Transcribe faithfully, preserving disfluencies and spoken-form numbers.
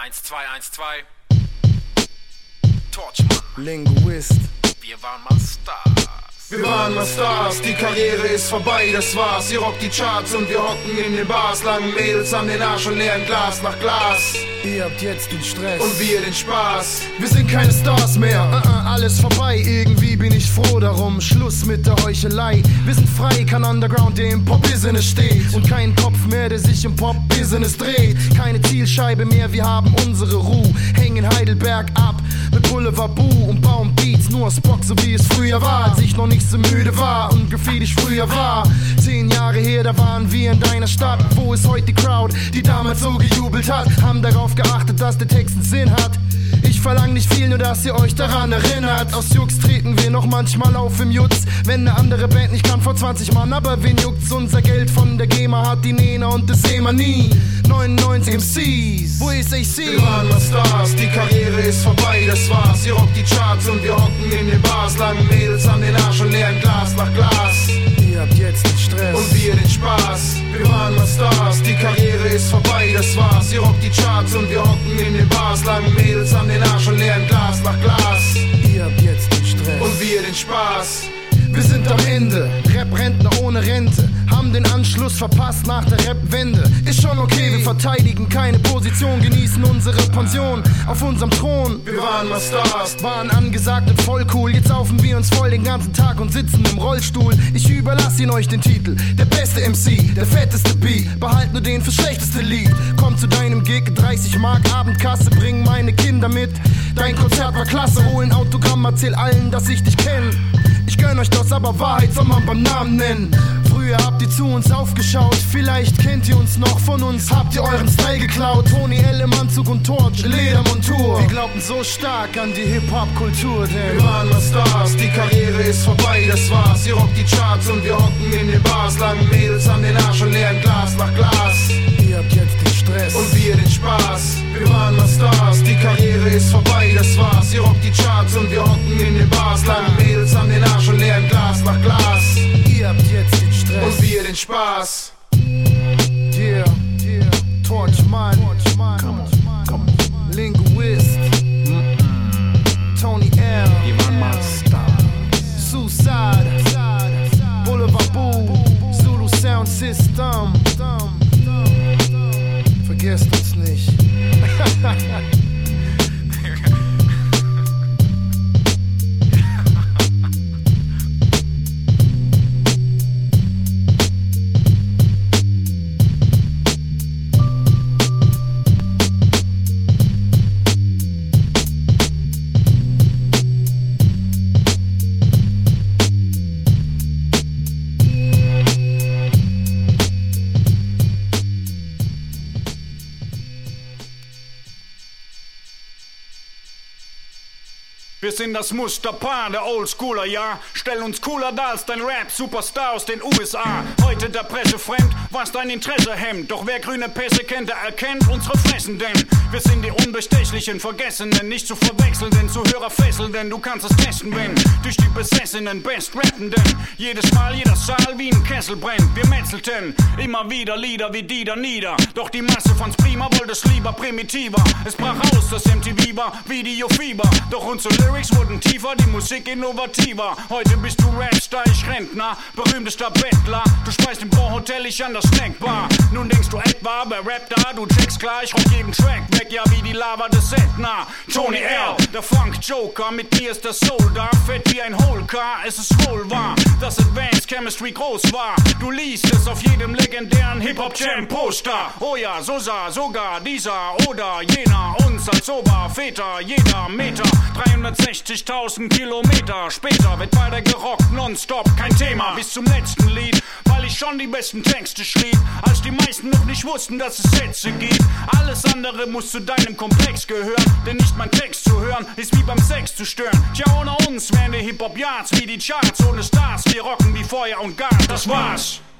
eins zwei eins zwei Torchmann, Linguist. Wir waren mal Stars. Wir waren mal Stars, die Karriere ist vorbei, das war's. Ihr rockt die Charts und wir hocken in den Bars. Langen Mädels an den Arsch und leeren Glas nach Glas. Ihr habt jetzt den Stress und wir den Spaß. Wir sind keine Stars mehr, uh -uh, alles vorbei, irgendwie bin ich froh darum. Schluss mit der Heuchelei, wir sind frei, kein Underground, der im Pop-Business steht. Und kein Kopf mehr, der sich im Pop-Business dreht. Keine Zielscheibe mehr, wir haben unsere Ruhe. Hängen Heidelberg ab mit Boulevard Boo und bauen Beats, nur Spock, so wie es früher war, als ich noch nicht so müde war und Graffiti früher war. Zehn Jahre her, da waren wir in deiner Stadt. Wo ist heute die Crowd, die damals so gejubelt hat? Haben darauf geachtet, dass der Text einen Sinn hat. Ich verlang nicht viel, nur dass ihr euch daran erinnert. Aus Jux treten wir noch manchmal auf im Jutz, wenn eine andere Band nicht kann vor zwanzig Mann. Aber wen juckt's? Unser Geld von der GEMA hat die Nena und das sehen wir nie. neunundneunzig M Cs, wo ist A C? Wir waren mal Stars, die Karriere ist vorbei, das war's. Ihr rockt die Charts und wir hocken in den Bars. Langen Mädels an den Arsch und leeren Glas nach Glas. Ihr habt jetzt den Stress und wir den Spaß. Wir waren mal Stars, die Karriere ist vorbei, das war's. Ihr rockt die Charts und wir hocken in den Bars. Langen Mädels an den Arsch und leeren Glas nach Glas. Ihr habt jetzt den Stress und wir den Spaß. Wir sind am Ende, Rap-Rentner ohne Rente, haben den Anschluss verpasst nach der Rap-Wende. Ist schon okay, wir verteidigen keine Position, genießen unsere Pension auf unserem Thron. Wir waren mal Stars, waren angesagt und voll cool, jetzt saufen wir uns voll den ganzen Tag und sitzen im Rollstuhl. Ich überlasse ihn euch den Titel, der beste M C, der fetteste Beat, behalt nur den fürs schlechteste Lied. Komm zu deinem Gig, dreißig Mark Abendkasse, bring meine Kinder mit. Dein Konzert war klasse, hol ein Autogramm, erzähl allen, dass ich dich kenn. Ich gönn euch das, aber Wahrheit soll man beim Namen nennen. Früher habt ihr zu uns aufgeschaut, vielleicht kennt ihr uns noch von uns. Habt ihr euren Style geklaut, Tony L im Anzug und Torch, Ledermontur. Wir glaubten so stark an die Hip-Hop-Kultur, denn wir waren mal Stars, die Karriere ist vorbei, das war's. Ihr rockt die Charts und wir hocken in den Bars. Langen Mädels an den Arsch und leeren Glas nach Glas. Ihr habt jetzt den Stress und wir den Spaß. Wir waren mal Stars, die Karriere ist vorbei, das war's. Ihr rockt die Charts und wir hocken in den Bars. Langen Mädels an den Arsch und leeren Glas nach Glas. Ihr habt jetzt den Stress und wir den Spaß. Yeah, yeah, Torchmann, Torchmann, Linguist, mm-mm. Tony L, Wir waren mal Stars. Suicide, Boulevard Boo, Zulu Sound System. Vergesst uns nicht. Wir sind das Musterpaar der Oldschooler, ja. Stell uns cooler dar als dein Rap-Superstar aus den U S A. Heute der Presse fremd, was dein Interesse hemmt. Doch wer grüne Pässe kennt, der erkennt unsere Fressen, denn wir sind die Unbestechlichen, Vergessenen, nicht zu verwechseln, denn Zuhörer fesseln, denn du kannst es testen, wenn durch die Besessenen Best Rappenden. Jedes Mal, jeder Saal wie ein Kessel brennt. Wir metzelten immer wieder Lieder wie die da nieder. Doch die Masse fand's prima, wollte es lieber primitiver. Es brach aus, das M T V war Videofieber. Doch unsere Lyrics wurden tiefer, die Musik innovativer. Heute bist du Rapstar, ich Rentner, berühmtester Bettler. Du speist im Grand Hotel, ich an der Snackbar. Nun denkst du etwa, wer rappt da? Du checkst klar, ich rock jeden Track weg, ja wie die Lava des Etna. Tony L, der Funk Joker, mit mir ist der Soul da. Fett wie ein Holcar, es ist wohl wahr, dass Advanced Chemistry groß war. Du liest es auf jedem legendären Hip-Hop-Jam-Poster. Oh ja, so sah sogar dieser oder jener uns als Oberväter. Jeder Meter, dreihundertsechzigtausend Kilometer später wird weiter gerockt, nonstop, kein Thema. Bis zum letzten Lied, weil ich schon die besten Texte schrieb, als die meisten noch nicht wussten, dass es Sätze gibt. Alles andere muss zu deinem Komplex gehören, denn nicht mein Text zu hören ist wie beim Sex zu stören. Tja, ohne uns wären die Hip-Hop-Yards wie die Charts, ohne Stars, wir rocken wie Feuer und Gas, das war's.